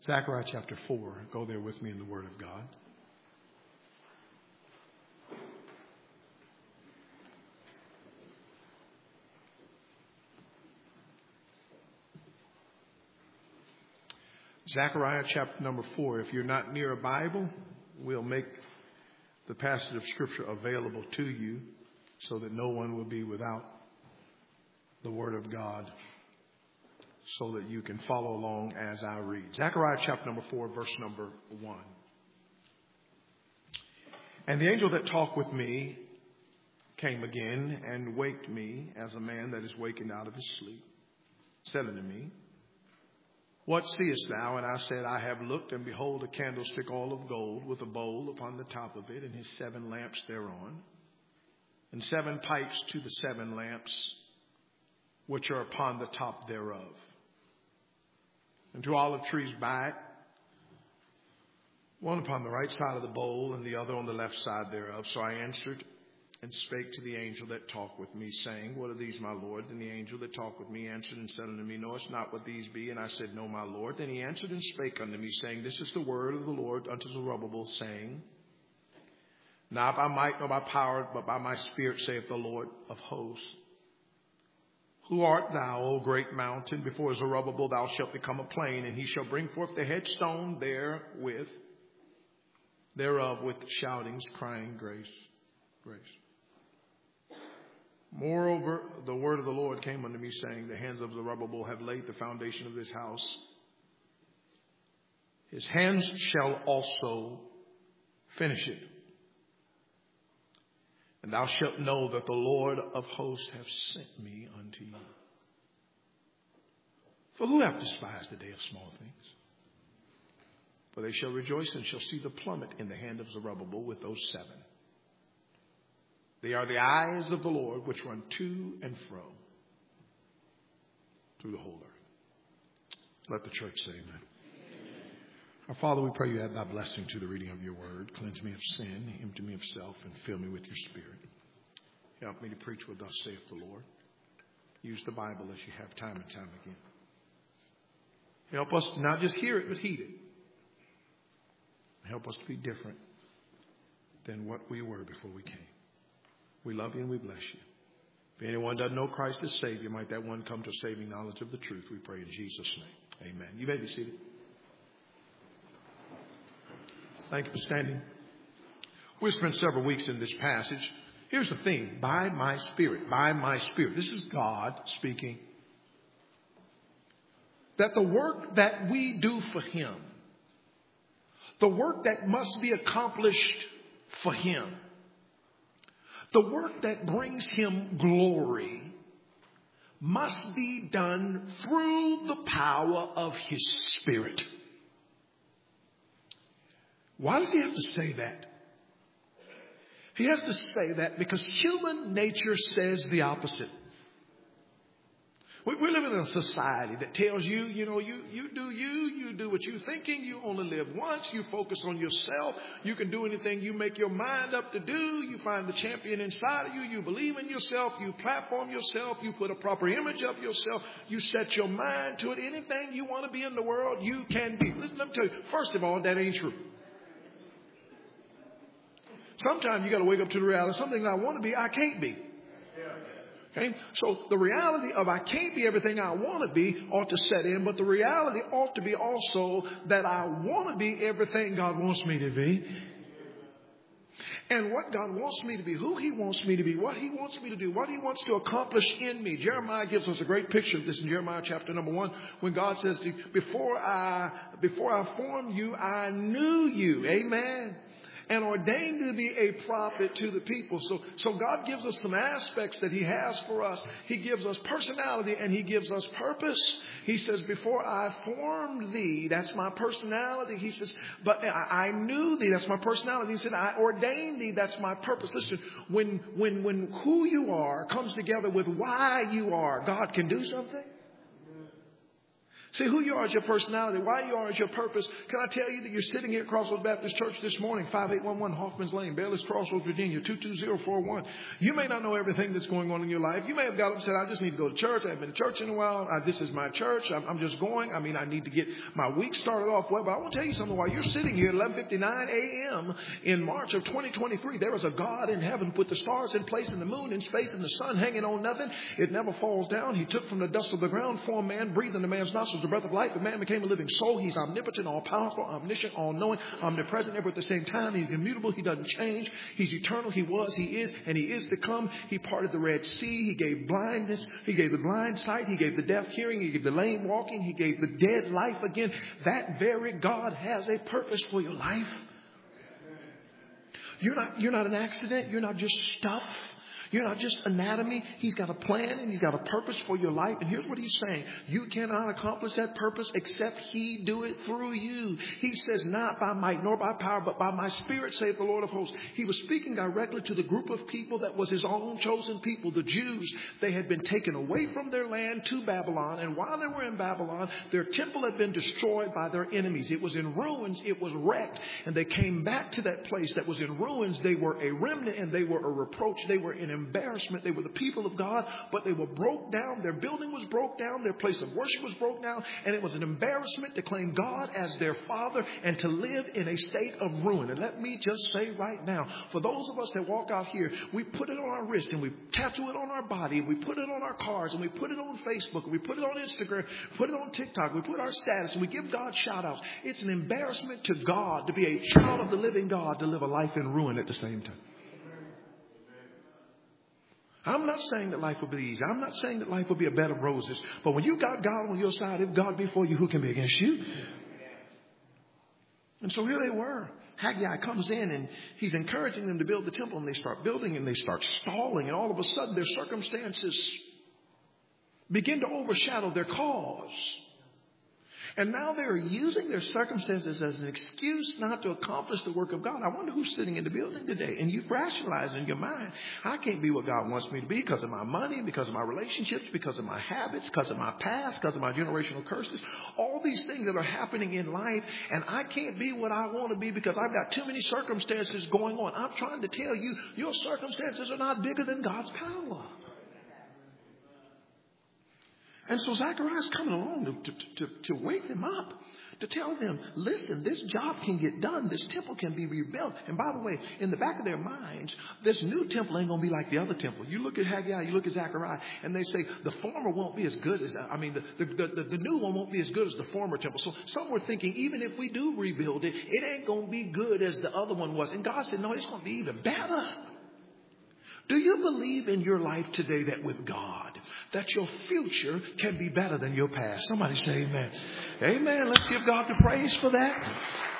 Zechariah chapter 4. Go there with me in the Word of God. Zechariah chapter number 4. If you're not near a Bible, we'll make the passage of Scripture available to you so that no one will be without the Word of God, so that you can follow along as I read. Zechariah chapter number 4, verse number 1. And the angel that talked with me came again and waked me as a man that is wakened out of his sleep, said unto me, What seest thou? And I said, I have looked, and behold, a candlestick all of gold, with a bowl upon the top of it, and his 7 lamps thereon, and 7 pipes to the 7 lamps, which are upon the top thereof. And 2 olive trees back, one upon the right side of the bowl, and the other on the left side thereof. So I answered and spake to the angel that talked with me, saying, What are these, my Lord? And the angel that talked with me answered and said unto me, Knowest not what these be? And I said, No, my Lord. Then he answered and spake unto me, saying, This is the word of the Lord unto Zerubbabel, saying, Not by might nor by power, but by my spirit, saith the Lord of hosts. Who art thou, O great mountain? Before Zerubbabel thou shalt become a plain, and he shall bring forth the headstone thereof with shoutings, crying, Grace, grace. Moreover, the word of the Lord came unto me, saying, The hands of Zerubbabel have laid the foundation of this house. His hands shall also finish it. And thou shalt know that the Lord of hosts hath sent me unto you. For who hath despised the day of small things? For they shall rejoice and shall see the plummet in the hand of Zerubbabel with those 7. They are the eyes of the Lord which run to and fro through the whole earth. Let the church say amen. Our Father, we pray you add thy blessing to the reading of your word. Cleanse me of sin, empty me of self, and fill me with your spirit. Help me to preach what thus saith the Lord. Use the Bible as you have time and time again. Help us to not just hear it, but heed it. Help us to be different than what we were before we came. We love you and we bless you. If anyone doesn't know Christ as Savior, might that one come to a saving knowledge of the truth. We pray in Jesus' name. Amen. You may be seated. Thank you for standing. We've spent several weeks in this passage. Here's the theme. By my Spirit. By my Spirit. This is God speaking. That the work that we do for Him, the work that must be accomplished for Him, the work that brings Him glory, must be done through the power of His Spirit. Why does he have to say that? He has to say that because human nature says the opposite. We live in a society that tells you, you do what you're thinking, you only live once, you focus on yourself, you can do anything you make your mind up to do, you find the champion inside of you, you believe in yourself, you platform yourself, you put a proper image of yourself, you set your mind to it, anything you want to be in the world, you can be. Listen, let me tell you, first of all, that ain't true. Sometimes you got to wake up to the reality. Something I want to be, I can't be. Okay? So the reality of I can't be everything I want to be ought to set in. But the reality ought to be also that I want to be everything God wants me to be. And what God wants me to be, who He wants me to be, what He wants me to do, what He wants to accomplish in me. Jeremiah gives us a great picture of this in Jeremiah chapter number 1, when God says, before I formed you, I knew you. Amen. And ordained to be a prophet to the people. So God gives us some aspects that He has for us. He gives us personality and He gives us purpose. He says, before I formed thee, that's my personality. He says, but I knew thee, that's my personality. He said, I ordained thee, that's my purpose. Listen, when who you are comes together with why you are, God can do something. See, who you are is your personality. Why you are is your purpose. Can I tell you that you're sitting here at Crossroads Baptist Church this morning, 5811 Hoffman's Lane, Bayless Crossroads, Virginia, 22041. You may not know everything that's going on in your life. You may have got up and said, I just need to go to church. I haven't been to church in a while. This is my church. I'm just going. I need to get my week started off well. But I want to tell you something. While you're sitting here at 11:59 a.m. in March of 2023, there is a God in heaven who put the stars in place and the moon in space and the sun hanging on nothing. It never falls down. He took from the dust of the ground, formed man, breathed in the man's nostrils the breath of life. The man became a living soul. He's omnipotent, all-powerful, omniscient, all-knowing, omnipresent, ever at the same time. He's immutable. He doesn't change. He's eternal. He was, he is, and he is to come. He parted the Red Sea. He gave blindness. He gave the blind sight. He gave the deaf hearing. He gave the lame walking. He gave the dead life again. That very God has a purpose for your life. You're not an accident. You're not just stuff. You're not just anatomy. He's got a plan and he's got a purpose for your life. And here's what he's saying. You cannot accomplish that purpose except he do it through you. He says, not by might nor by power, but by my spirit, saith the Lord of hosts. He was speaking directly to the group of people that was his own chosen people, the Jews. They had been taken away from their land to Babylon. And while they were in Babylon, their temple had been destroyed by their enemies. It was in ruins. It was wrecked. And they came back to that place that was in ruins. They were a remnant and they were a reproach. They were an embarrassment. They were the people of God, but they were broke down. Their building was broke down. Their place of worship was broke down. And it was an embarrassment to claim God as their father and to live in a state of ruin. And let me just say right now, for those of us that walk out here, we put it on our wrist and we tattoo it on our body and we put it on our cars and we put it on Facebook and we put it on Instagram, put it on TikTok, we put our status and we give God shout outs. It's an embarrassment to God to be a child of the living God to live a life in ruin at the same time. I'm not saying that life will be easy. I'm not saying that life will be a bed of roses. But when you got God on your side, if God be for you, who can be against you? And so here they were. Haggai comes in and he's encouraging them to build the temple. And they start building and they start stalling. And all of a sudden their circumstances begin to overshadow their cause. And now they're using their circumstances as an excuse not to accomplish the work of God. I wonder who's sitting in the building today. And you've rationalized in your mind, I can't be what God wants me to be because of my money, because of my relationships, because of my habits, because of my past, because of my generational curses. All these things that are happening in life. And I can't be what I want to be because I've got too many circumstances going on. I'm trying to tell you, your circumstances are not bigger than God's power. And so Zechariah's coming along to wake them up, to tell them, listen, this job can get done. This temple can be rebuilt. And by the way, in the back of their minds, this new temple ain't going to be like the other temple. You look at Haggai, you look at Zechariah, and they say the former won't be as good as, the new one won't be as good as the former temple. So some were thinking, even if we do rebuild it, it ain't going to be good as the other one was. And God said, no, it's going to be even better. Do you believe in your life today that with God, that your future can be better than your past? Somebody say amen. Amen. Let's give God the praise for that.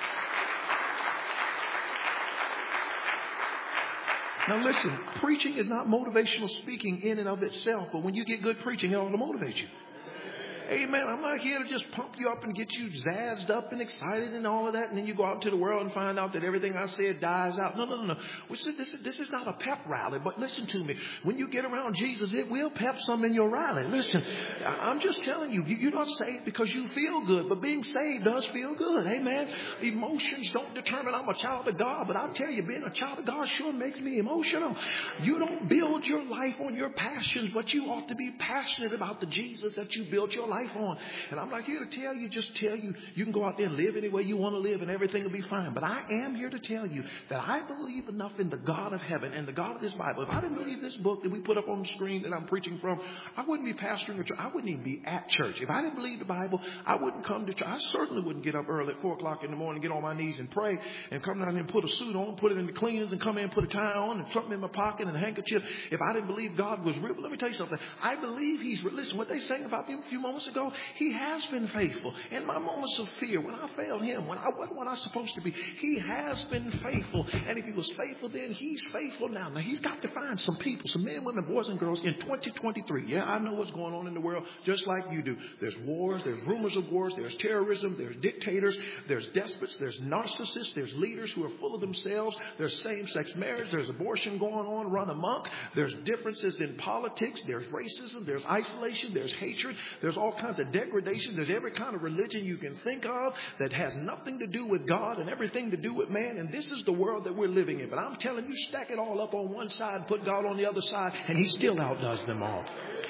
Now listen, preaching is not motivational speaking in and of itself, but when you get good preaching, it ought to motivate you. Amen. I'm not here to just pump you up and get you zazzed up and excited and all of that. And then you go out into the world and find out that everything I said dies out. No. This is not a pep rally. But listen to me. When you get around Jesus, it will pep some in your rally. Listen, I'm just telling you, you're not saved because you feel good. But being saved does feel good. Amen. Emotions don't determine I'm a child of God. But I'll tell you, being a child of God sure makes me emotional. You don't build your life on your passions, but you ought to be passionate about the Jesus that you built your life on. And I'm not here to tell you, just tell you, you can go out there and live any way you want to live and everything will be fine. But I am here to tell you that I believe enough in the God of heaven and the God of this Bible. If I didn't believe this book that we put up on the screen that I'm preaching from, I wouldn't be pastoring a church. I wouldn't even be at church. If I didn't believe the Bible, I wouldn't come to church. I certainly wouldn't get up early at 4 o'clock in the morning, get on my knees and pray and come down here and put a suit on, put it in the cleaners and come in and put a tie on and something in my pocket and a handkerchief. If I didn't believe God was real, let me tell you something. I believe he's real. Listen, what they sang about me a few moments ago, he has been faithful. In my moments of fear, when I failed him, when I wasn't what I was supposed to be, he has been faithful. And if he was faithful then, he's faithful now. Now, he's got to find some people, some men, women, boys, and girls in 2023. Yeah, I know what's going on in the world just like you do. There's wars, there's rumors of wars, there's terrorism, there's dictators, there's despots, there's narcissists, there's leaders who are full of themselves, there's same-sex marriage, there's abortion going on, run amok, there's differences in politics, there's racism, there's isolation, there's hatred, there's all all kinds of degradation. There's every kind of religion you can think of that has nothing to do with God and everything to do with man. And this is the world that we're living in. But I'm telling you, stack it all up on one side and put God on the other side, and he still outdoes them all.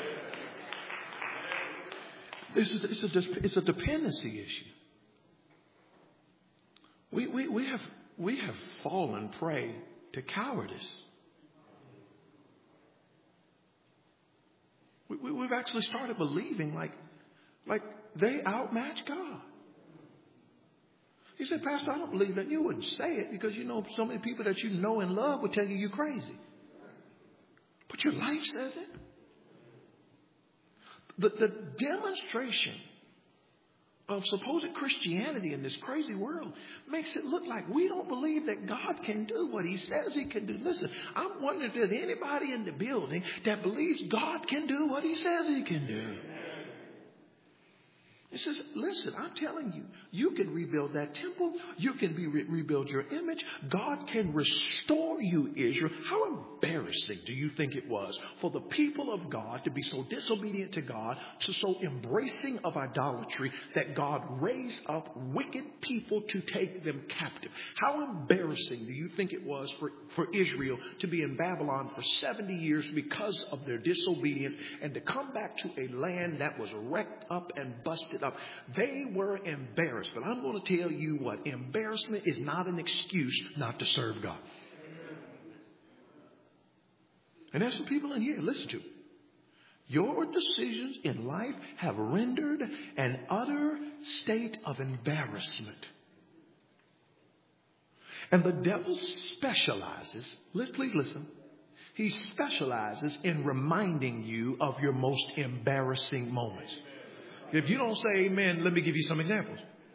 It's a dependency issue. We have fallen prey to cowardice. We've actually started believing like they outmatch God. He said, Pastor, I don't believe that. You wouldn't say it because you know so many people that you know and love would tell you you're crazy. But your life says it. The demonstration of supposed Christianity in this crazy world makes it look like we don't believe that God can do what he says he can do. Listen, I'm wondering if there's anybody in the building that believes God can do what he says he can do. He says, listen, I'm telling you, you can rebuild that temple. You can rebuild your image. God can restore you, Israel. How embarrassing do you think it was for the people of God to be so disobedient to God, to so embracing of idolatry that God raised up wicked people to take them captive? How embarrassing do you think it was for Israel to be in Babylon for 70 years because of their disobedience and to come back to a land that was wrecked up and busted up? They were embarrassed. But I'm going to tell you what, embarrassment is not an excuse not to serve God. And there's some people in here, listen to me. Your decisions in life have rendered an utter state of embarrassment. And the devil specializes, please listen, he specializes in reminding you of your most embarrassing moments. If you don't say amen, let me give you some examples.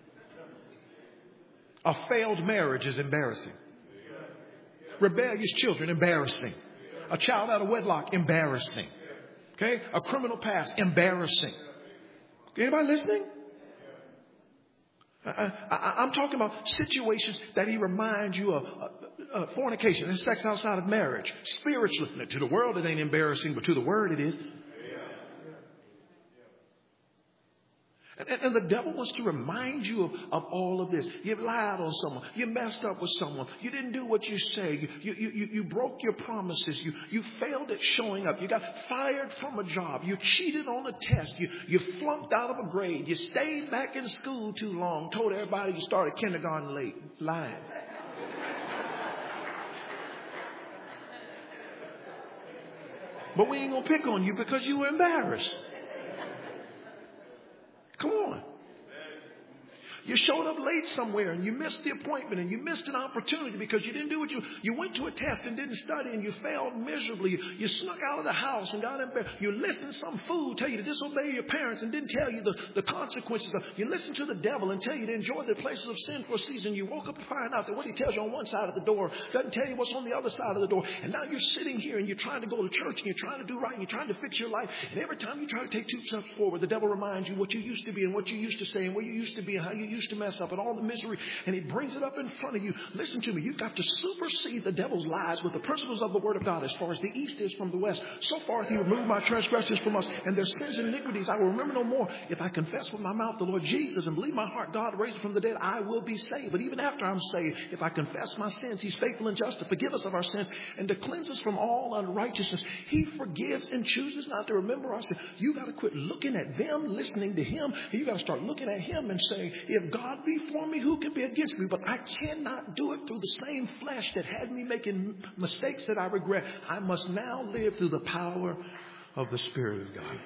A failed marriage is embarrassing. Rebellious children, embarrassing. A child out of wedlock, embarrassing. Okay? A criminal past, embarrassing. Anybody listening? I'm talking about situations that he reminds you of fornication and sex outside of marriage. Spiritually. Now, to the world, it ain't embarrassing, but to the word, it is. And the devil wants to remind you of all of this. You lied on someone. You messed up with someone. You didn't do what you say. You broke your promises. You failed at showing up. You got fired from a job. You cheated on a test. You flunked out of a grade. You stayed back in school too long. Told everybody you started kindergarten late. Lying. But we ain't going to pick on you because you were embarrassed. Come on. You showed up late somewhere and you missed the appointment and you missed an opportunity because you didn't do what you went to a test and didn't study and you failed miserably. You snuck out of the house and got embarrassed. You listened to some fool tell you to disobey your parents and didn't tell you the consequences of. You listened to the devil and tell you to enjoy the places of sin for a season. You woke up and find out that what he tells you on one side of the door doesn't tell you what's on the other side of the door. And now you're sitting here and you're trying to go to church and you're trying to do right and you're trying to fix your life. And every time you try to take 2 steps forward, the devil reminds you what you used to be and what you used to say and where you used to be and how you used to mess up and all the misery, and he brings it up in front of you. Listen to me. You've got to supersede the devil's lies with the principles of the word of God. As far as the east is from the west, so far he removed my transgressions from us, and their sins and iniquities I will remember no more. If I confess with my mouth the Lord Jesus and believe in my heart God raised him from the dead, I will be saved. But even after I'm saved, if I confess my sins, he's faithful and just to forgive us of our sins and to cleanse us from all unrighteousness. He forgives and chooses not to remember our sins. You got to quit looking at them, listening to him, and you got to start looking at him and saying, if God be for me, who can be against me? But I cannot do it through the same flesh that had me making mistakes that I regret. I must now live through the power of the Spirit of God.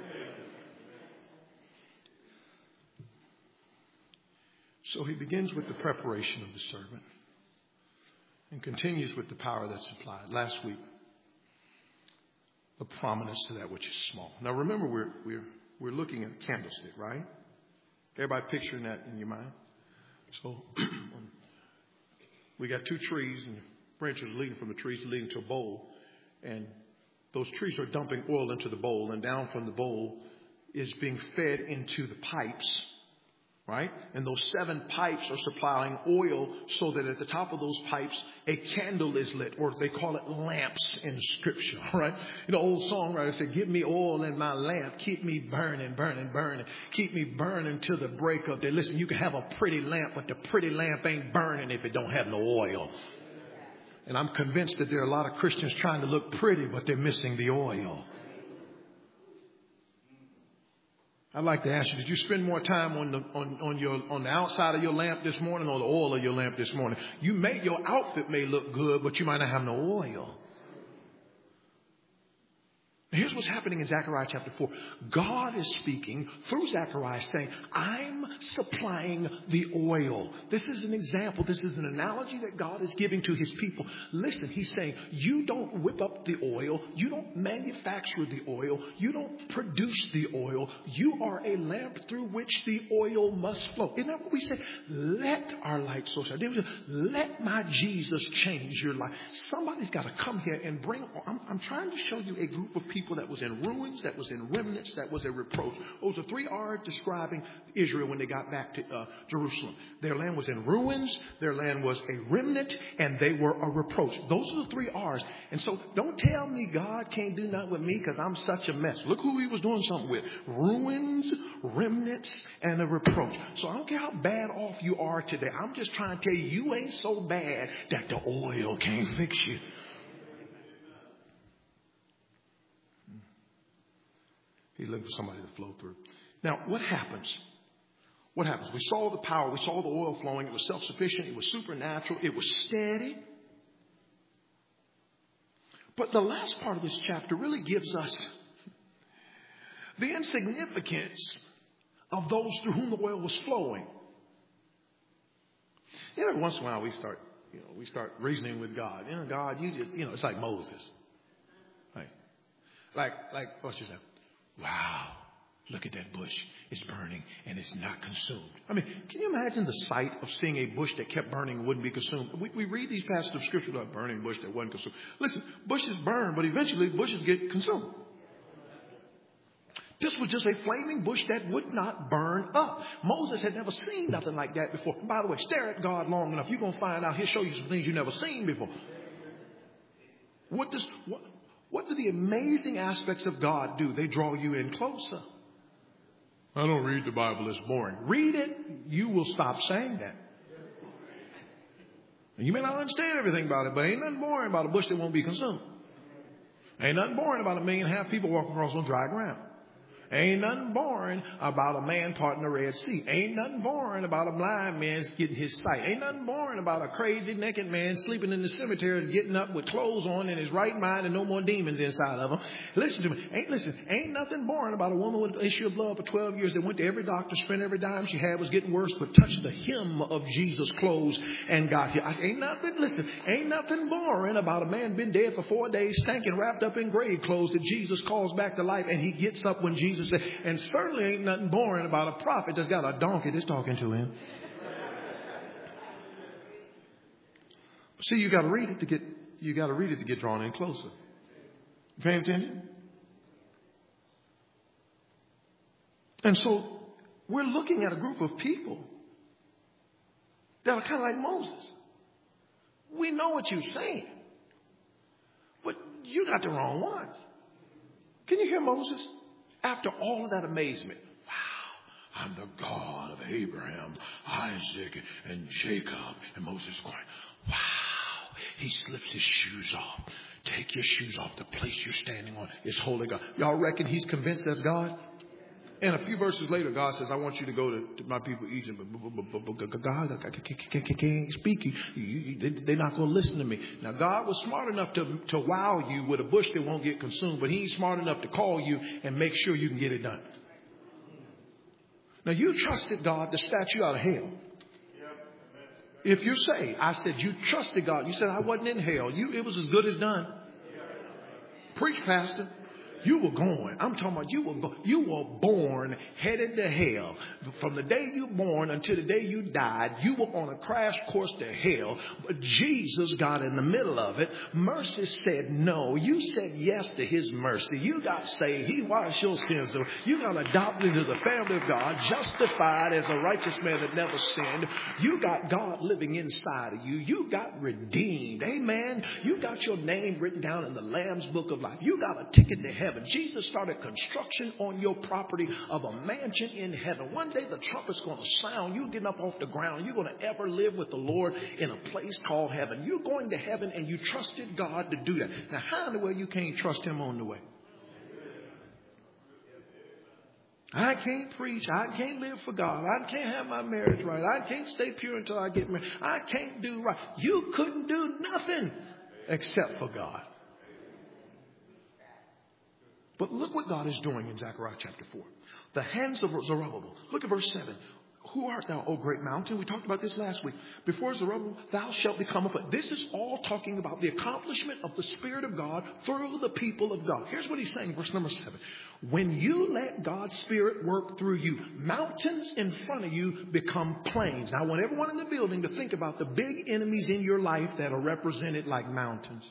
So he begins with the preparation of the servant and continues with the power that's supplied. Last week, the prominence to that which is small. Now remember, we're looking at a candlestick, right? Everybody picturing that in your mind? So we got 2 trees and branches leading from the trees leading to a bowl. And those trees are dumping oil into the bowl. And down from the bowl is being fed into the pipes Right? And those 7 pipes are supplying oil so that at the top of those pipes, a candle is lit, or they call it lamps in Scripture. Right? You know, old songwriter said, give me oil in my lamp. Keep me burning, burning, burning. Keep me burning till the break of day. Listen, you can have a pretty lamp, but the pretty lamp ain't burning if it don't have no oil. And I'm convinced that there are a lot of Christians trying to look pretty, but they're missing the oil. I'd like to ask you, did you spend more time on the outside of your lamp this morning or the oil of your lamp this morning? Your outfit may look good, but you might not have no oil. Here's what's happening in Zechariah chapter 4. God is speaking through Zechariah saying, I'm supplying the oil. This is an example. This is an analogy that God is giving to his people. Listen, he's saying, you don't whip up the oil. You don't manufacture the oil. You don't produce the oil. You are a lamp through which the oil must flow. Isn't that what we say? Let our light so shine. Let my Jesus change your life. Somebody's got to come here and bring, I'm trying to show you a group of people that was in ruins, that was in remnants, that was a reproach. Those are 3 R's describing Israel when they got back to Jerusalem. Their land was in ruins, their land was a remnant, and they were a reproach. Those are the 3 R's. And so don't tell me God can't do nothing with me because I'm such a mess. Look who he was doing something with. Ruins, remnants, and a reproach. So I don't care how bad off you are today. I'm just trying to tell you, you ain't so bad that the oil can't fix you. He's looking for somebody to flow through. Now, what happens? What happens? We saw the power. We saw the oil flowing. It was self-sufficient. It was supernatural. It was steady. But the last part of this chapter really gives us the insignificance of those through whom the oil was flowing. You know, every once in a while we start reasoning with God. You know, God, it's like Moses. Like what's your name? Wow, look at that bush. It's burning and it's not consumed. I mean, can you imagine the sight of seeing a bush that kept burning and wouldn't be consumed? We read these passages of Scripture about burning bush that wasn't consumed. Listen, bushes burn, but eventually bushes get consumed. This was just a flaming bush that would not burn up. Moses had never seen nothing like that before. By the way, stare at God long enough. You're going to find out. He'll show you some things you've never seen before. What do the amazing aspects of God do? They draw you in closer. I don't read the Bible. It's boring. Read it. You will stop saying that. And you may not understand everything about it, but ain't nothing boring about a bush that won't be consumed. Ain't nothing boring about 1.5 million people walking across on dry ground. Ain't nothing boring about a man parting the Red Sea. Ain't nothing boring about a blind man getting his sight. Ain't nothing boring about a crazy naked man sleeping in the cemeteries, getting up with clothes on in his right mind and no more demons inside of him. Listen to me. Ain't nothing boring about a woman with an issue of blood for 12 years that went to every doctor, spent every dime she had, was getting worse, but touched the hem of Jesus' clothes and got healed. Ain't nothing boring about a man been dead for 4 days, stinking, wrapped up in grave clothes that Jesus calls back to life, and he gets up when Jesus said, and certainly ain't nothing boring about a prophet that's got a donkey that's talking to him. See, you got to read it to get drawn in closer. Paying attention? And so we're looking at a group of people that are kind of like Moses. We know what you're saying, but you got the wrong ones. Can you hear Moses? After all of that amazement, wow, I'm the God of Abraham, Isaac, and Jacob. And Moses going, wow. He slips his shoes off. Take your shoes off. The place you're standing on is holy God. Y'all reckon he's convinced that's God? And a few verses later, God says, I want you to go to my people Egypt. But God, I can't speak. They're not going to listen to me. Now, God was smart enough to wow you with a bush that won't get consumed, but he ain't smart enough to call you and make sure you can get it done. Now, you trusted God to snatch you out of hell. If you're saved, I said you trusted God. You said I wasn't in hell. It was as good as done. Preach, Pastor. You were going. I'm talking about you were born headed to hell. From the day you were born until the day you died, you were on a crash course to hell. But Jesus got in the middle of it. Mercy said no. You said yes to his mercy. You got saved. He washed your sins. You got adopted into the family of God, justified as a righteous man that never sinned. You got God living inside of you. You got redeemed. Amen. You got your name written down in the Lamb's book of life. You got a ticket to heaven. Jesus started construction on your property of a mansion in heaven. One day the trumpet's going to sound. You're getting up off the ground. You're going to ever live with the Lord in a place called heaven. You're going to heaven and you trusted God to do that. Now, how in the way you can't trust him on the way? I can't preach. I can't live for God. I can't have my marriage right. I can't stay pure until I get married. I can't do right. You couldn't do nothing except for God. But look what God is doing in Zechariah chapter 4. The hands of Zerubbabel. Look at verse 7. Who art thou, O great mountain? We talked about this last week. Before Zerubbabel, thou shalt become a... This is all talking about the accomplishment of the Spirit of God through the people of God. Here's what he's saying, verse number 7. When you let God's Spirit work through you, mountains in front of you become plains. Now, I want everyone in the building to think about the big enemies in your life that are represented like mountains.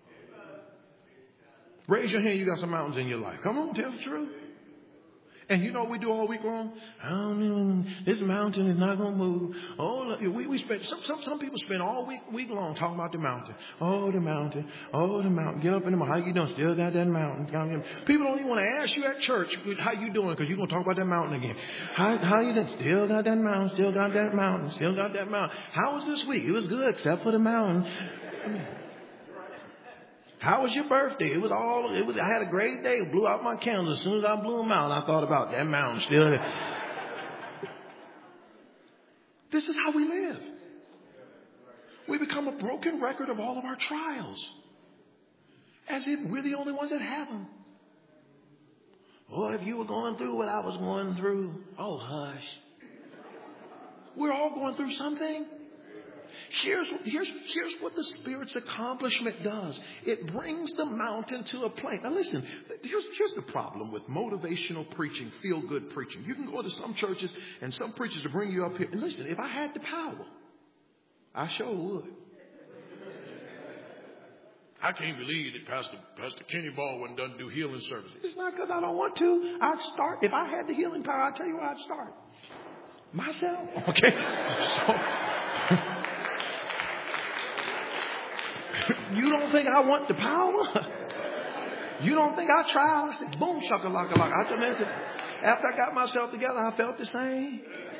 Raise your hand, you got some mountains in your life. Come on, tell the truth. And you know what we do all week long? This mountain is not going to move. Oh, we spend, some people spend all week long talking about the mountain. Oh, the mountain. Oh, the mountain. Get up in the mountain. How you doing? Still got that mountain. People don't even want to ask you at church how you doing because you're going to talk about that mountain again. How you doing? Still got that mountain. Still got that mountain. Still got that mountain. How was this week? It was good except for the mountain. How was your birthday? I had a great day. Blew out my candles. As soon as I blew them out, I thought about that mountain still there. This is how we live. We become a broken record of all of our trials. As if we're the only ones that have them. Oh, if you were going through what I was going through. Oh, hush. We're all going through something. Here's what the Spirit's accomplishment does. It brings the mountain to a plain. Now listen, here's the problem with motivational preaching, feel-good preaching. You can go to some churches and some preachers to bring you up here. And listen, if I had the power, I sure would. I can't believe that Pastor Kenny Baldwin doesn't do healing services. It's not because I don't want to. I'd start. If I had the healing power, I'll tell you where I'd start. Myself. Okay. You don't think I want the power? You don't think I tried? I said, boom, shakalaka. After I got myself together, I felt the same.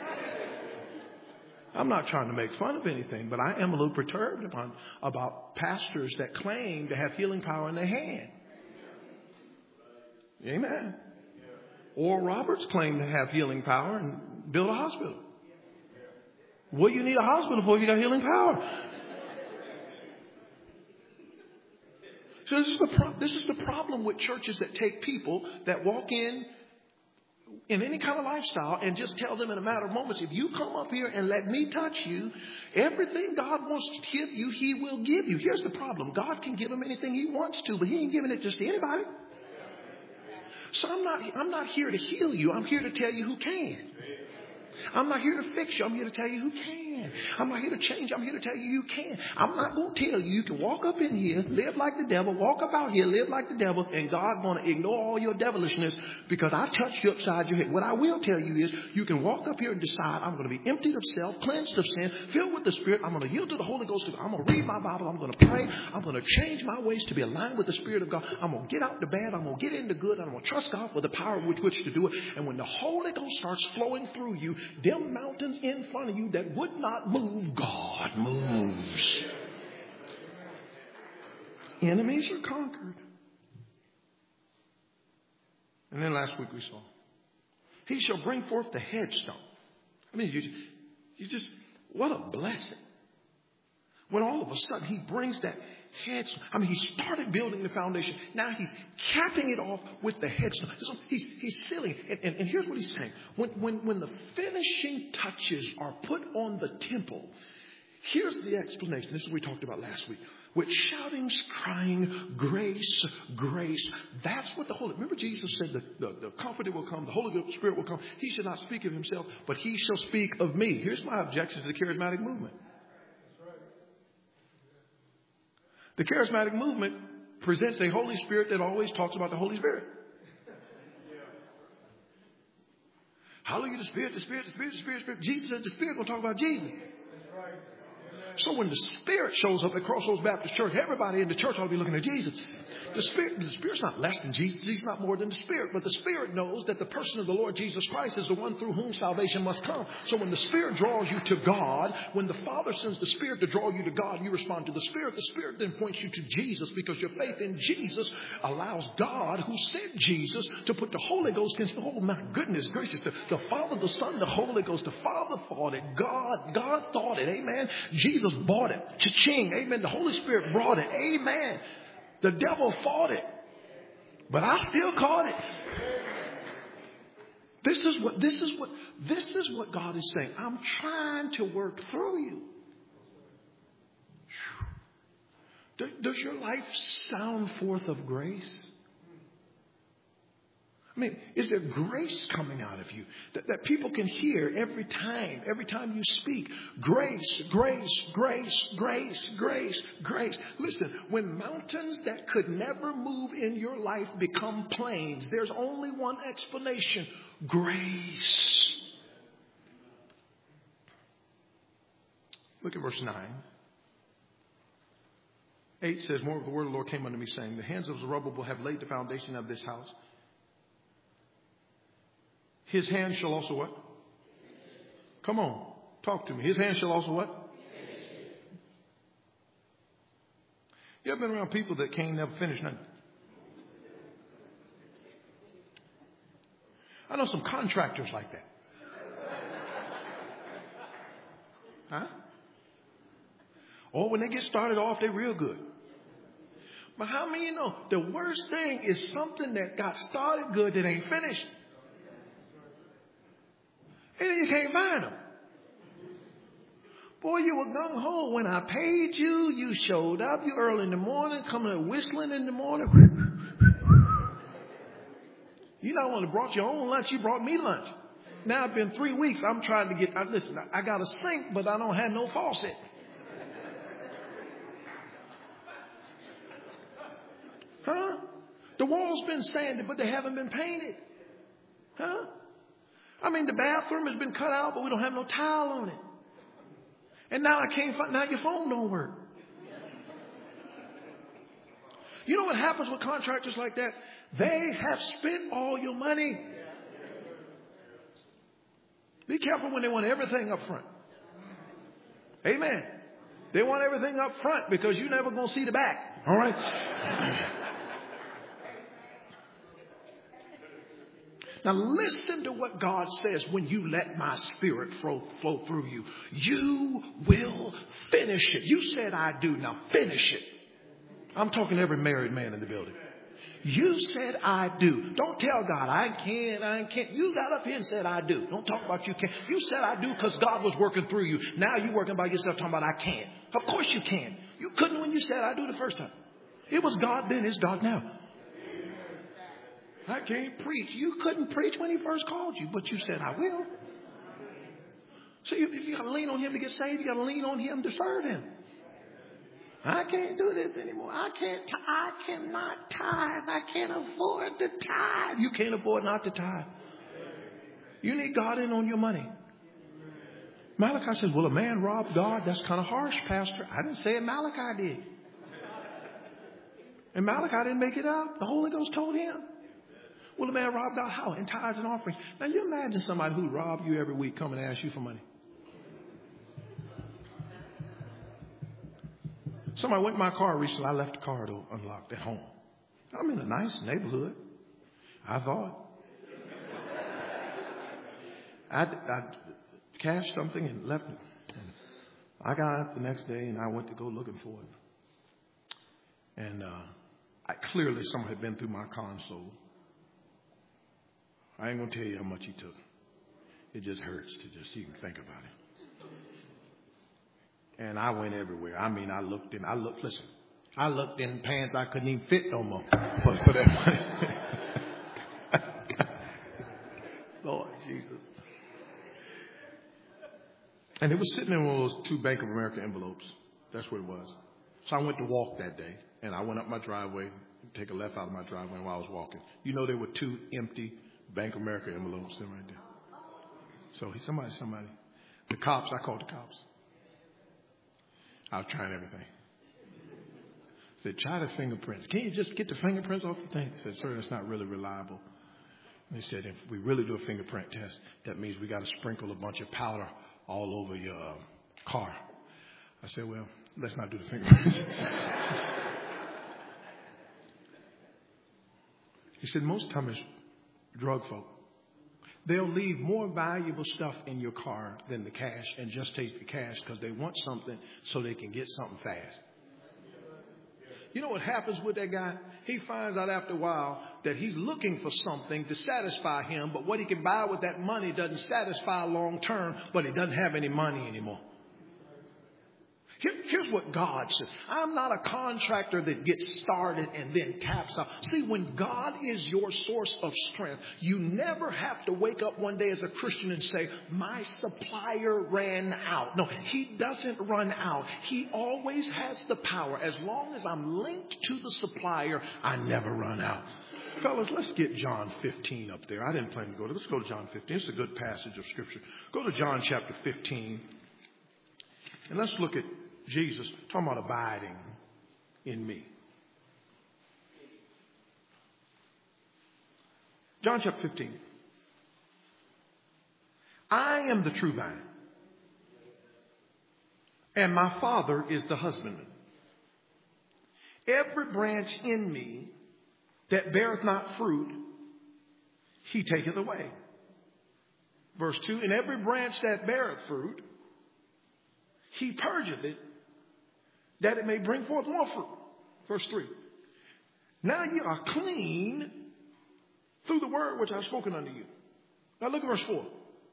I'm not trying to make fun of anything, but I am a little perturbed about pastors that claim to have healing power in their hand. Amen. Oral Roberts claimed to have healing power and build a hospital. What do you need a hospital for if you got healing power? So this is the problem with churches that take people that walk in any kind of lifestyle and just tell them in a matter of moments, if you come up here and let me touch you, everything God wants to give you, he will give you. Here's the problem. God can give him anything he wants to, but he ain't giving it just to anybody. So I'm not here to heal you. I'm here to tell you who can. I'm not here to fix you. I'm here to tell you who can. I'm not here to change. I'm here to tell you you can. I'm not going to tell you you can walk up in here, live like the devil, walk up out here, live like the devil, and God's going to ignore all your devilishness because I touched you upside your head. What I will tell you is you can walk up here and decide I'm going to be emptied of self, cleansed of sin, filled with the Spirit. I'm going to yield to the Holy Ghost. I'm going to read my Bible. I'm going to pray. I'm going to change my ways to be aligned with the Spirit of God. I'm going to get out the bad. I'm going to get into good. I'm going to trust God for the power with which to do it. And when the Holy Ghost starts flowing through you, them mountains in front of you that would not move, God moves. Enemies are conquered. And then last week we saw, he shall bring forth the headstone. I mean, you just, what a blessing. When all of a sudden he brings that headstone. I mean, he started building the foundation. Now he's capping it off with the headstone. So he's sealing it. And here's what he's saying. When the finishing touches are put on the temple, Here's the explanation. This is what we talked about last week. With shoutings, crying, grace, grace. That's what the Holy... Remember Jesus said the Comforter will come, the Holy Spirit will come. He shall not speak of himself, but he shall speak of me. Here's my objection to the charismatic movement. The charismatic movement presents a Holy Spirit that always talks about the Holy Spirit. Hallelujah, the Spirit, the Spirit, the Spirit, the Spirit, the Spirit. Jesus said the Spirit going to talk about Jesus. So when the Spirit shows up at Crossroads Baptist Church, everybody in the church ought to be looking at Jesus. The Spirit's not less than Jesus. He's not more than the Spirit. But the Spirit knows that the person of the Lord Jesus Christ is the one through whom salvation must come. So when the Spirit draws you to God, when the Father sends the Spirit to draw you to God, you respond to the Spirit. The Spirit then points you to Jesus because your faith in Jesus allows God, who sent Jesus, to put the Holy Ghost in. Oh, my goodness gracious. The Father, the Son, the Holy Ghost. The Father thought it. God thought it. Amen. Jesus bought it. Cha-ching. Amen. The Holy Spirit brought it. Amen. The devil fought it, but I still caught it. This is what God is saying. I'm trying to work through you. Does your life sound forth of grace? I mean, is there grace coming out of you that people can hear every time you speak? Grace, grace, grace, grace, grace, grace. Listen, when mountains that could never move in your life become plains, there's only one explanation: grace. Look at verse 9. 8 says, "Moreover, the word of the Lord came unto me, saying, the hands of Zerubbabel have laid the foundation of this house. His hand shall also what? Come on, talk to me. His hand shall also what? You ever been around people that can't never finish nothing? I know some contractors like that. Huh? Oh, when they get started off, they're real good. But how many of you know the worst thing is something that got started good that ain't finished? And you can't find them. Boy, you were gung-ho. When I paid you, you showed up. You early in the morning, coming up whistling in the morning. You not only brought your own lunch, you brought me lunch. Now it's been 3 weeks. I'm trying to get, listen, I got a sink, but I don't have no faucet. Huh? The walls been sanded, but they haven't been painted. Huh? I mean, the bathroom has been cut out, but we don't have no tile on it. And now I can't find, now your phone don't work. You know what happens with contractors like that? They have spent all your money. Be careful when they want everything up front. Amen. They want everything up front because you're never going to see the back. All right. Now listen to what God says when you let my Spirit flow through you. You will finish it. You said I do. Now finish it. I'm talking to every married man in the building. You said I do. Don't tell God I can't. You got up here and said I do. Don't talk about you can't. You said I do because God was working through you. Now you're working by yourself talking about I can't. Of course you can. You couldn't when you said I do the first time. It was God then. It's God now. I can't preach. You couldn't preach when he first called you, but you said, I will. So if you got to lean on him to get saved, you got to lean on him to serve him. I can't do this anymore. I cannot tithe. I can't afford to tithe. You can't afford not to tithe. You need God in on your money. Malachi says, will a man rob God? That's kind of harsh, Pastor. I didn't say it. Malachi did. And Malachi didn't make it up. The Holy Ghost told him. Will a man rob God? How? In tithes and offerings. Now you imagine somebody who robbed you every week come and ask you for money. Somebody went in my car recently. I left the car door unlocked at home. I'm in a nice neighborhood. I thought. I cashed something and left it. And I got up the next day and I went to go looking for it. And clearly someone had been through my console. I ain't going to tell you how much he took. It just hurts to just even think about And I went everywhere. I mean, I looked in pants I couldn't even fit no more for that money. Lord Jesus. And it was sitting in one of those 2 Bank of America envelopes. That's what it was. So I went to walk that day, and I went up my driveway, take a left out of my driveway while I was walking. You know, there were 2 empty Bank of America envelopes there right there. So somebody, the cops, I called the cops. I was trying everything. I said, try the fingerprints. Can you just get the fingerprints off the thing? I said, sir, that's not really reliable. And they said, if we really do a fingerprint test, that means we got to sprinkle a bunch of powder all over your car. I said, well, let's not do the fingerprints. He said, most time it's drug folk. They'll leave more valuable stuff in your car than the cash and just take the cash because they want something so they can get something fast. You know what happens with that guy? He finds out after a while that he's looking for something to satisfy him, but what he can buy with that money doesn't satisfy long term, but he doesn't have any money anymore. Here's what God says. I'm not a contractor that gets started and then taps out. See, when God is your source of strength, you never have to wake up one day as a Christian and say, my supplier ran out. No, he doesn't run out. He always has the power. As long as I'm linked to the supplier, I never run out. Fellas, let's get John 15 up there. I didn't plan to go there. Let's go to John 15. It's a good passage of Scripture. Go to John chapter 15. And let's look at Jesus talking about abiding in me. John chapter 15. I am the true vine, and my Father is the husbandman. Every branch in me that beareth not fruit, he taketh away. Verse 2, and every branch that beareth fruit, he purgeth it, that it may bring forth more fruit. Verse 3. Now you are clean through the word which I have spoken unto you. Now look at verse 4.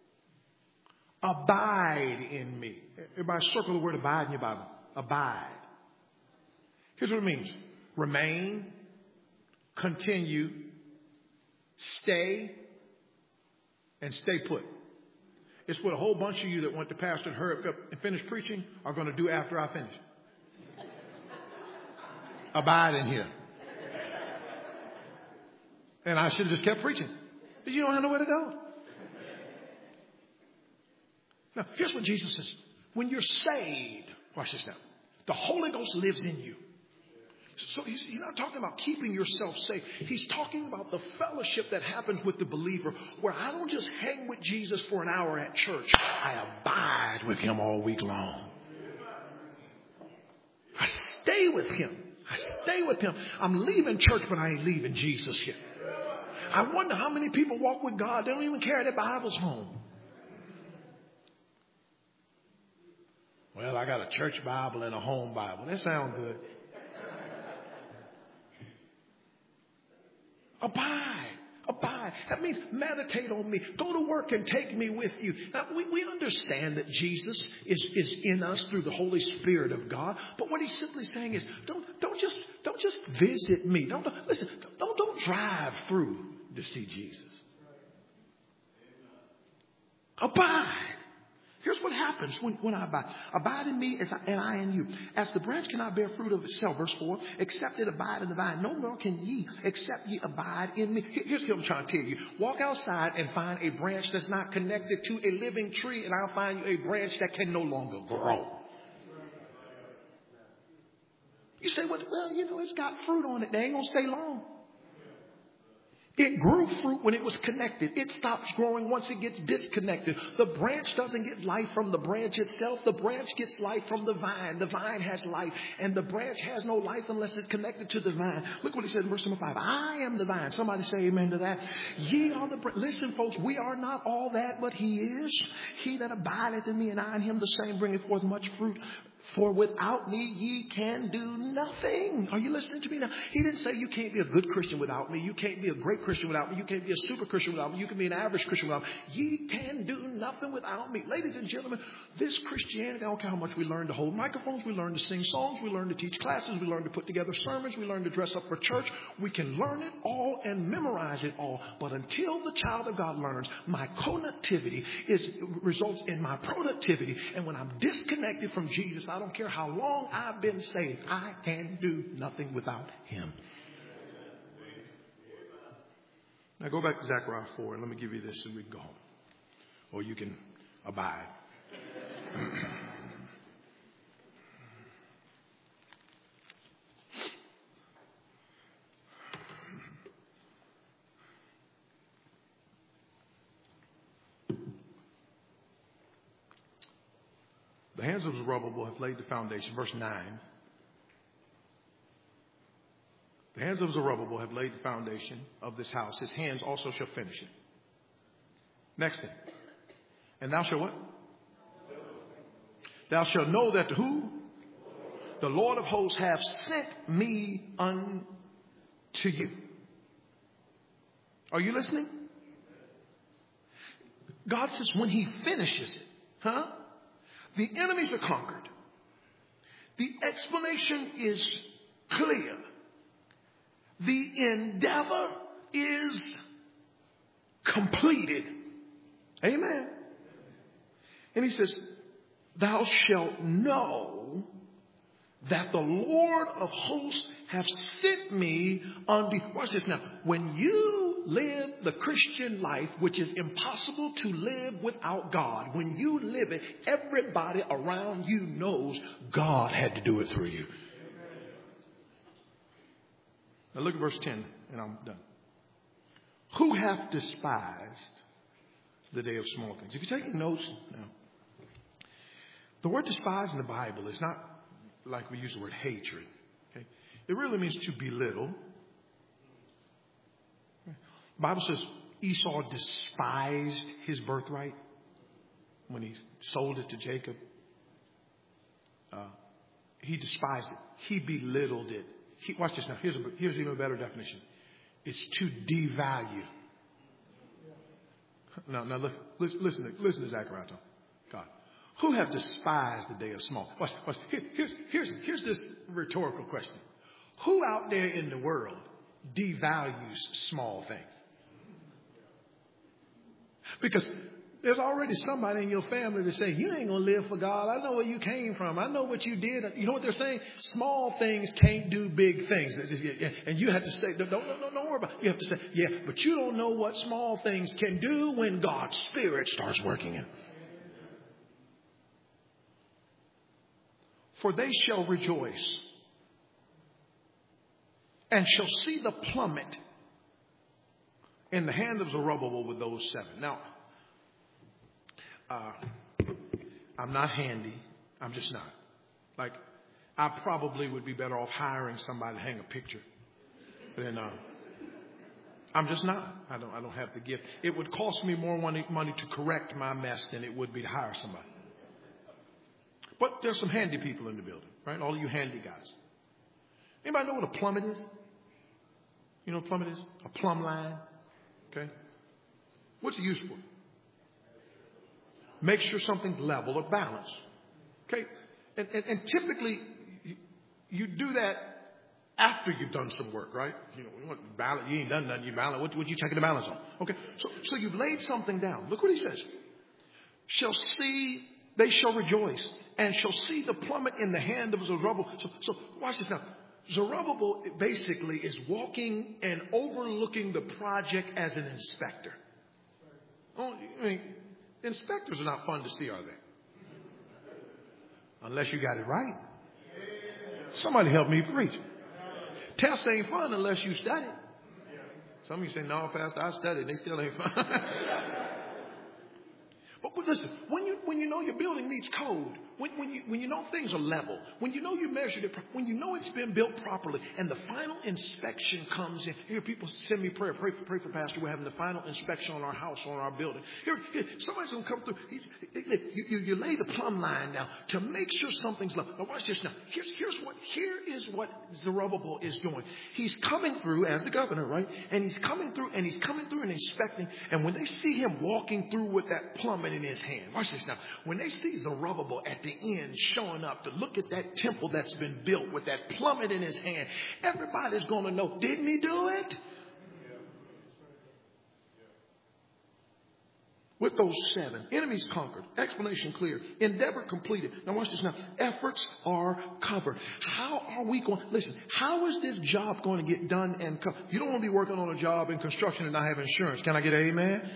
Abide in me. Everybody circle the word abide in your Bible. Abide. Here's what it means. Remain, continue, stay, and stay put. It's what a whole bunch of you that went to pastor and hurry up and finish preaching are going to do after I finish. Abide in here. And I should have just kept preaching. But you don't have nowhere to go. Now, here's what Jesus says. When you're saved, watch this now. The Holy Ghost lives in you. So he's not talking about keeping yourself safe. He's talking about the fellowship that happens with the believer, where I don't just hang with Jesus for an hour at church. I abide with him all week long. I stay with him. I stay with him. I'm leaving church, but I ain't leaving Jesus yet. I wonder how many people walk with God. They don't even carry their Bibles home. Well, I got a church Bible and a home Bible. That sounds good. Abide. Abide. That means meditate on me. Go to work and take me with you. Now, we understand that Jesus is in us through the Holy Spirit of God. But what he's simply saying is, don't just visit me. Don't drive through to see Jesus. Abide. Here's what happens when I abide. Abide in me and I in you. As the branch cannot bear fruit of itself, verse 4, except it abide in the vine. No more can ye, except ye abide in me. Here's what I'm trying to tell you. Walk outside and find a branch that's not connected to a living tree, and I'll find you a branch that can no longer grow. You say, well, it's got fruit on it. They ain't going to stay long. It grew fruit when it was connected. It stops growing once it gets disconnected. The branch doesn't get life from the branch itself. The branch gets life from the vine. The vine has life, and the branch has no life unless it's connected to the vine. Look what he said in verse number 5. I am the vine. Somebody say amen to that. Ye are the branch. Listen, folks, we are not all that, but he is. He that abideth in me and I in him, the same bringeth forth much fruit. For without me, ye can do nothing. Are you listening to me now? He didn't say you can't be a good Christian without me. You can't be a great Christian without me. You can't be a super Christian without me. You can be an average Christian without me. Ye can do nothing without me. Ladies and gentlemen, this Christianity, I don't care how much we learn to hold microphones, we learn to sing songs, we learn to teach classes, we learn to put together sermons, we learn to dress up for church. We can learn it all and memorize it all. But until the child of God learns, my connectivity results in my productivity. And when I'm disconnected from Jesus, I don't care how long I've been saved, I can do nothing without him. Now go back to Zechariah 4 and let me give you this and we can go home. Or you can abide. The hands of Zerubbabel have laid the foundation. Verse 9. The hands of Zerubbabel have laid the foundation of this house. His hands also shall finish it. Next thing. And thou shalt what? Thou shalt know that who? The Lord of hosts hath sent me unto you. Are you listening? God says when he finishes it, the enemies are conquered. The explanation is clear. The endeavor is completed. Amen. And he says, thou shalt know that the Lord of hosts hath sent me unto you. Watch this now. When you live the Christian life, which is impossible to live without God, when you live it, everybody around you knows God had to do it through you. Now look at verse 10 and I'm done. Who hath despised the day of small things? If you're taking notes now, the word despise in the Bible is not like we use the word hatred. Okay? It really means to belittle. The Bible says Esau despised his birthright when he sold it to Jacob. He despised it. He belittled it. Watch this now. Here's even a better definition. It's to devalue. Now listen to Zechariah. God. Who have despised the day of small? Watch. Here's this rhetorical question. Who out there in the world devalues small things? Because there's already somebody in your family that say, you ain't going to live for God. I know where you came from. I know what you did. You know what they're saying? Small things can't do big things. And you have to say, don't worry about it. You have to say, yeah, but you don't know what small things can do when God's Spirit starts working in. For they shall rejoice and shall see the plummet in the hand of Zerubbabel with those 7. Now, I'm not handy. I'm just not. Like, I probably would be better off hiring somebody to hang a picture. But I'm just not. I don't have the gift. It would cost me more money to correct my mess than it would be to hire somebody. But there's some handy people in the building, right? All of you handy guys. Anybody know what a plummet is? You know what a plummet is? A plumb line. Okay. What's it used for? Make sure something's level or balanced. Okay. And typically you do that after you've done some work, right? You know, you want to balance. You ain't done nothing. You balance. What you checking the balance on? Okay. So you've laid something down. Look what he says. They shall rejoice and shall see the plummet in the hand of Zerubbabel. So watch this now. Zerubbabel basically is walking and overlooking the project as an inspector. Oh, I mean, inspectors are not fun to see, are they? Unless you got it right. Somebody help me preach. Tests ain't fun unless you study. Some of you say, no, Pastor, I studied. They still ain't fun. But listen, when you know your building meets code, When you know things are level, when you know you measured it, when you know it's been built properly, and the final inspection comes in. Here, people send me prayer. Pray for Pastor. We're having the final inspection on our house, on our building. Here somebody's going to come through. You lay the plumb line now to make sure something's level. Now watch this now. Here is what Zerubbabel is doing. He's coming through as the governor, right? And he's coming through and inspecting. And when they see him walking through with that plummet in his hand, watch this now. When they see Zerubbabel at the end showing up to look at that temple that's been built with that plummet in his hand, everybody's going to know, didn't he do it? With those 7, enemies conquered, explanation clear, endeavor completed. Now watch this now. Efforts are covered. How are we going? Listen, how is this job going to get done and covered? You don't want to be working on a job in construction and not have insurance. Can I get an amen?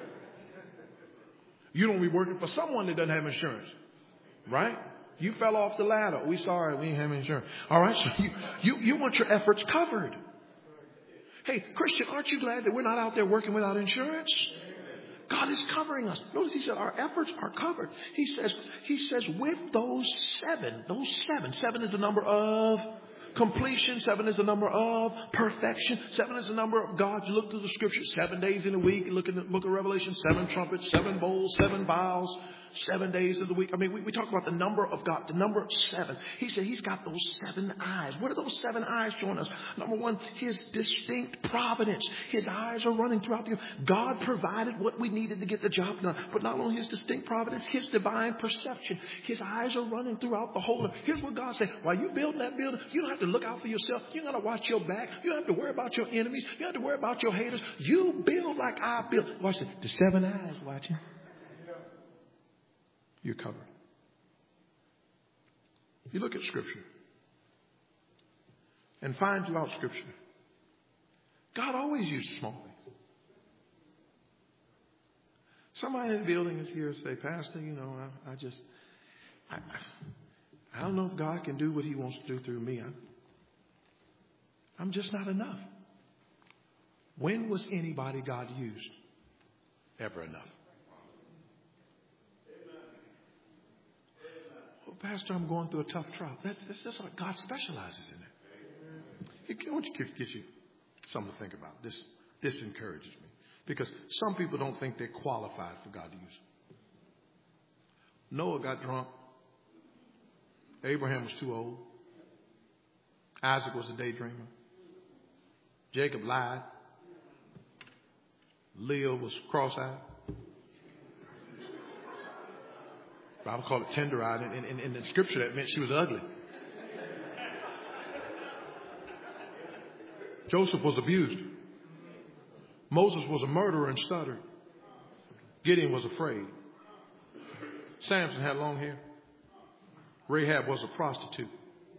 You don't want to be working for someone that doesn't have insurance. Right? You fell off the ladder. We sorry, we ain't have insurance. All right, so you want your efforts covered. Hey, Christian, aren't you glad that we're not out there working without insurance? God is covering us. Notice he said our efforts are covered. He says with those 7, 7 is the number of completion. 7 is the number of perfection. 7 is the number of God. You look through the scriptures, 7 days in a week. You look in the book of Revelation, 7 trumpets, 7 bowls, 7 vials, 7 days of the week. I mean, we talk about the number of God, the number 7. He said he's got those 7 eyes. What are those 7 eyes showing us? Number 1, his distinct providence. His eyes are running throughout the earth. God provided what we needed to get the job done. But not only his distinct providence, his divine perception. His eyes are running throughout the whole earth. Here's what God said. While you're building that building, you don't have to look out for yourself. You don't got to watch your back. You don't have to worry about your enemies. You don't have to worry about your haters. You build like I build. Watch it. The 7 eyes watching. You're covered. You look at Scripture and find throughout Scripture, God always uses small things. Somebody in the building is here and say, Pastor, you know, I don't know if God can do what he wants to do through me. I'm just not enough. When was anybody God used? Ever enough? Pastor, I'm going through a tough trial. That's what God specializes in it. I want to get you something to think about. This encourages me. Because some people don't think they're qualified for God to use them. Noah got drunk. Abraham was too old. Isaac was a daydreamer. Jacob lied. Leah was cross-eyed. The Bible called it tender-eyed. In the scripture, that meant she was ugly. Joseph was abused. Moses was a murderer and stuttered. Gideon was afraid. Samson had long hair. Rahab was a prostitute.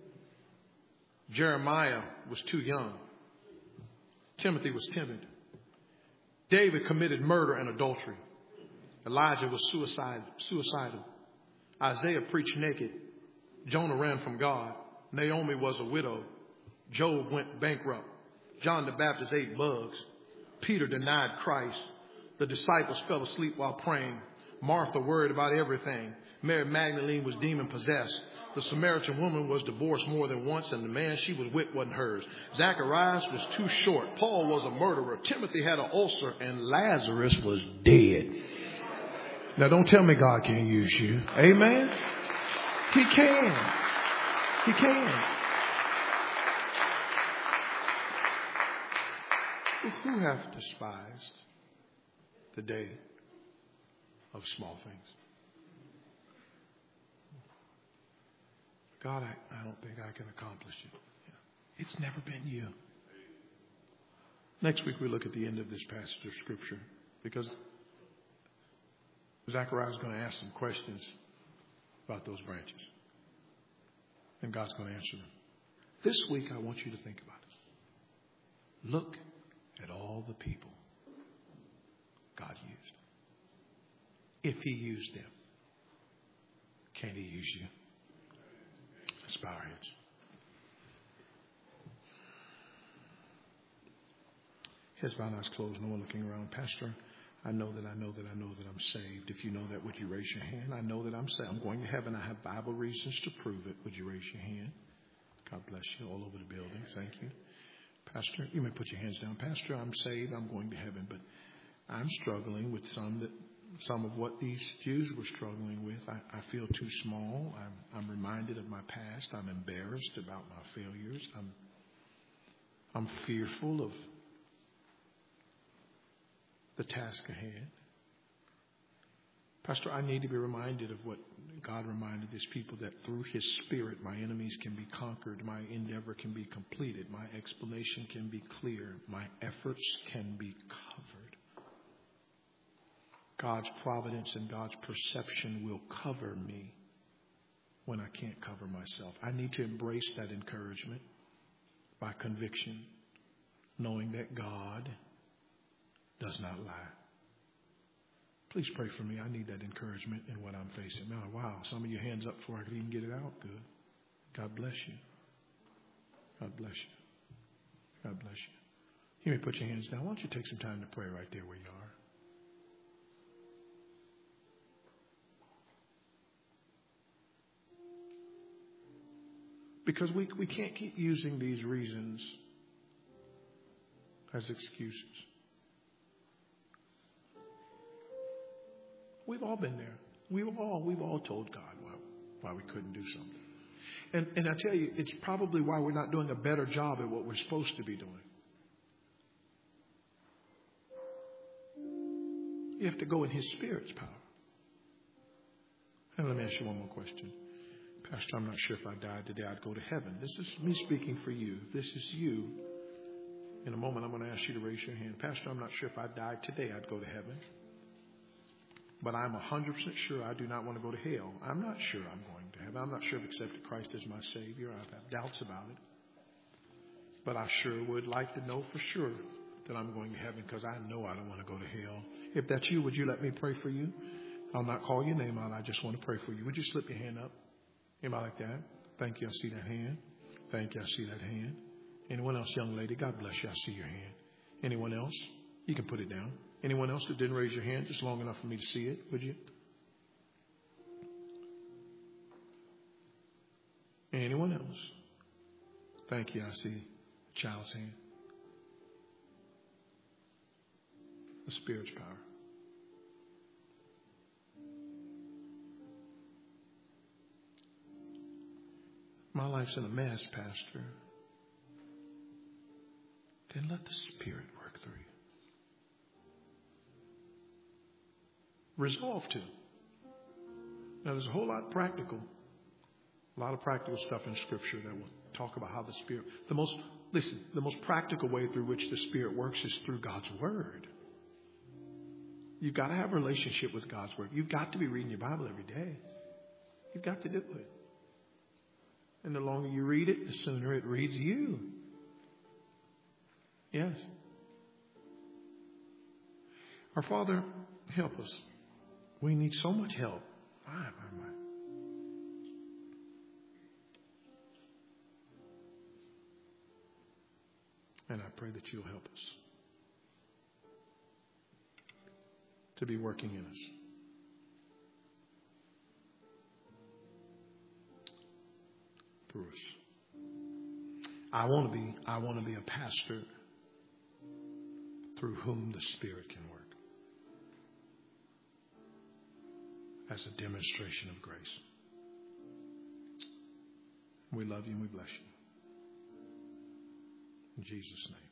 Jeremiah was too young. Timothy was timid. David committed murder and adultery. Elijah was suicidal. Isaiah preached naked. Jonah ran from God. Naomi was a widow. Job went bankrupt. John the Baptist ate bugs. Peter denied Christ. The disciples fell asleep while praying. Martha worried about everything. Mary Magdalene was demon possessed. The Samaritan woman was divorced more than once, and the man she was with wasn't hers. Zacharias was too short. Paul was a murderer. Timothy had an ulcer, and Lazarus was dead. Now, don't tell me God can't use you. Amen? He can. He can. Who hath despised the day of small things? God, I don't think I can accomplish it. It's never been you. Next week we look at the end of this passage of Scripture because Zechariah is going to ask some questions about those branches. And God's going to answer them. This week I want you to think about it. Look at all the people God used. If he used them, can he use you? Let's bow our heads. Heads bowed, eyes closed, no one looking around. Pastor, I know that I'm saved. If you know that, would you raise your hand? I know that I'm saved. I'm going to heaven. I have Bible reasons to prove it. Would you raise your hand? God bless you all over the building. Thank you. Pastor, you may put your hands down. Pastor, I'm saved. I'm going to heaven, but I'm struggling with some of what these Jews were struggling with. I feel too small. I'm reminded of my past. I'm embarrassed about my failures. I'm fearful of the task ahead. Pastor, I need to be reminded of what God reminded his people, that through his Spirit my enemies can be conquered, my endeavor can be completed, my explanation can be clear, my efforts can be covered. God's providence and God's perception will cover me when I can't cover myself. I need to embrace that encouragement by conviction, knowing that God does not lie. Please pray for me. I need that encouragement in what I'm facing. Now, wow, some of your hands up before I could even get it out. Good. God bless you. God bless you. God bless you. You may put your hands down. Why don't you take some time to pray right there where you are? Because we can't keep using these reasons as excuses. We've all been there. We've all told God why we couldn't do something. And I tell you, it's probably why we're not doing a better job at what we're supposed to be doing. You have to go in his Spirit's power. And let me ask you one more question. Pastor, I'm not sure if I died today, I'd go to heaven. This is me speaking for you. This is you. In a moment, I'm going to ask you to raise your hand. Pastor, I'm not sure if I died today, I'd go to heaven. But I'm 100% sure I do not want to go to hell. I'm not sure I'm going to heaven. I'm not sure I've accepted Christ as my Savior. I have doubts about it. But I sure would like to know for sure that I'm going to heaven, because I know I don't want to go to hell. If that's you, would you let me pray for you? I'll not call your name out. I just want to pray for you. Would you slip your hand up? Anybody like that? Thank you. I see that hand. Thank you. I see that hand. Anyone else, young lady? God bless you. I see your hand. Anyone else? You can put it down. Anyone else that didn't raise your hand just long enough for me to see it, would you? Anyone else? Thank you. I see a child's hand. The Spirit's power. My life's in a mess, Pastor. Then let the Spirit work through you. Resolve to. Now, there's a whole lot of practical stuff in Scripture that will talk about how the Spirit, the most practical way through which the Spirit works is through God's Word. You've got to have a relationship with God's Word. You've got to be reading your Bible every day. You've got to do it. And the longer you read it, the sooner it reads you. Yes. Our Father, help us. We need so much help. My. And I pray that you'll help us to be working in us. Through us. I want to be a pastor through whom the Spirit can work. As a demonstration of grace. We love you and we bless you. In Jesus' name.